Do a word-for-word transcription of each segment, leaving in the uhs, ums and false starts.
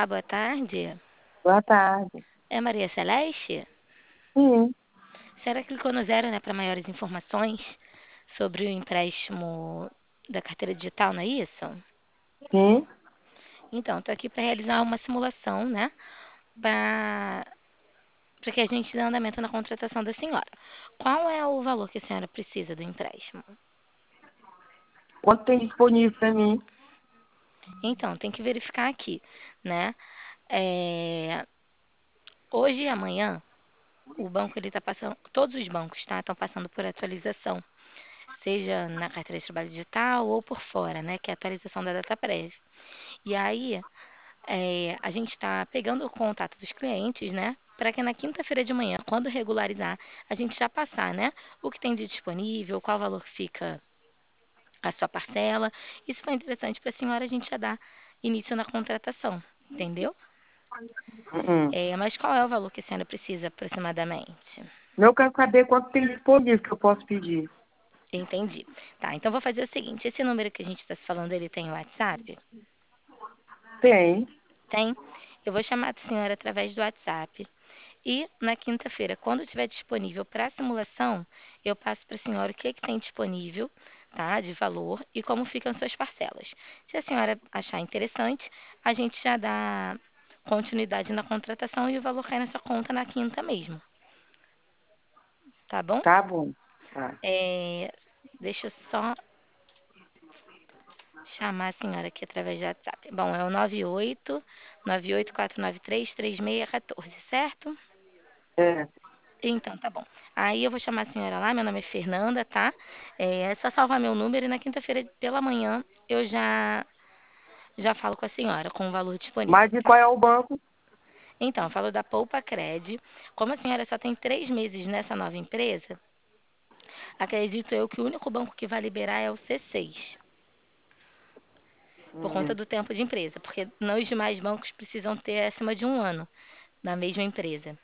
Olá, boa tarde. Boa tarde. É Maria Celeste? Sim, Será que clicou no zero, né, para maiores informações sobre o empréstimo da carteira digital, não é isso? sim. Então, estou aqui para realizar uma simulação, né, para para que a gente dê andamento na contratação da senhora. Qual é o valor que a senhora precisa do empréstimo? Quanto tem disponível para mim? Então, tem que verificar aqui, né? É, hoje e amanhã, o banco ele está passando, todos os bancos, tá, estão passando por atualização, seja na carteira de trabalho digital ou por fora, né, que é a atualização da data prévia. E aí, é, a gente está pegando o contato dos clientes, né, para que na quinta-feira de manhã, quando regularizar, a gente já passar, né, o que tem de disponível, qual valor que fica a sua parcela. Isso foi interessante para a senhora, a gente já dar início na contratação, entendeu? Uhum. É, mas qual é o valor que a senhora precisa aproximadamente? Eu quero saber quanto tem disponível que eu posso pedir. Entendi. Tá, então vou fazer o seguinte, esse número que a gente está se falando, ele tem WhatsApp? Tem. Tem? Eu vou chamar a senhora através do WhatsApp. E na quinta-feira, quando estiver disponível para a simulação, eu passo para a senhora o que, que tem disponível, tá? De valor e como ficam suas parcelas. Se a senhora achar interessante, a gente já dá continuidade na contratação e o valor cai na sua conta na quinta mesmo. Tá bom? Tá bom. Tá. É, deixa eu só chamar a senhora aqui através do WhatsApp. Bom, é o nove oito nove oito quatro nove três três seis um quatro, certo? É. Então, tá bom. Aí eu vou chamar a senhora lá, meu nome é Fernanda, tá? É, é só salvar meu número e na quinta-feira pela manhã eu já já falo com a senhora com o valor disponível, Mas de tá? qual é o banco? Então, eu falo da Poupa Cred. Como a senhora só tem três meses nessa nova empresa, acredito eu que o único banco que vai liberar é o C seis, por conta Hum, do tempo de empresa, porque não os demais bancos precisam ter acima de um ano na mesma empresa,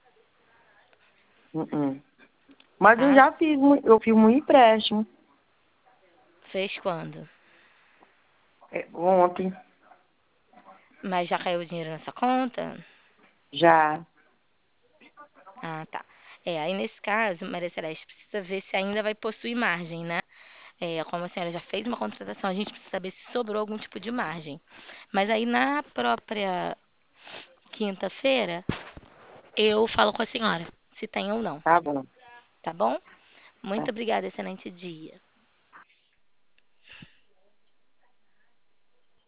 uhum. Mas eu tá? já fiz, mu- eu fiz um empréstimo Fez quando? é, ontem. Mas já caiu o dinheiro na sua conta? Já. Ah, tá. É, aí nesse caso, Maria Celeste precisa ver se ainda vai possuir margem, né? É, como a senhora já fez uma contratação, a gente precisa saber se sobrou algum tipo de margem. Mas aí na própria quinta-feira, eu falo com a senhora se tem ou não, Tá bom. tá bom? Muito Tá. obrigada, excelente dia.